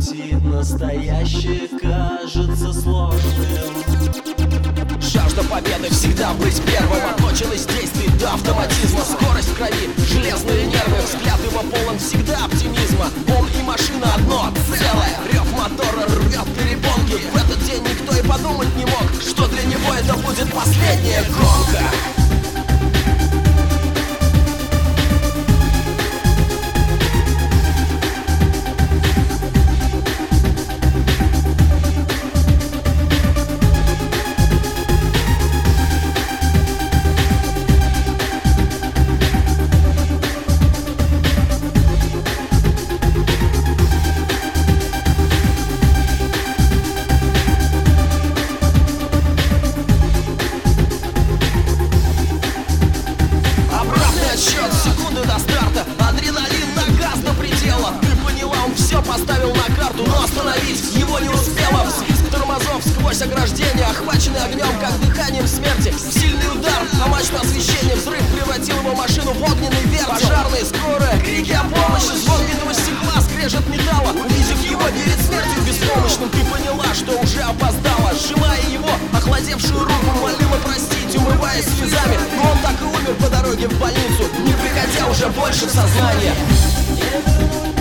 пути настоящее кажется сложным. Жажда победы, всегда быть первым. От точенность действий до автоматизма. Скорость в крови, железные нервы. Взгляд его полон всегда оптимизма. Он и машина одно целое. Рев мотора рвет перепонки. В этот день никто и подумать не мог, что для него это будет последняя гонка. Поставил на карту, но остановить его не успела. Взвизг тормозов сквозь ограждение, охваченный огнем, как дыханием смерти. Сильный удар, а мачту освещения. Взрыв превратил его машину в огненный вертел. Пожарные, скорая, крики о помощи. Звон битого стекла, скрежет металла. Увидев его перед смертью беспомощным, ты поняла, что уже опоздала. Сжимая его охладевшую руку, молила простить, умываясь слезами. Но он так и умер по дороге в больницу, не приходя уже больше в сознание.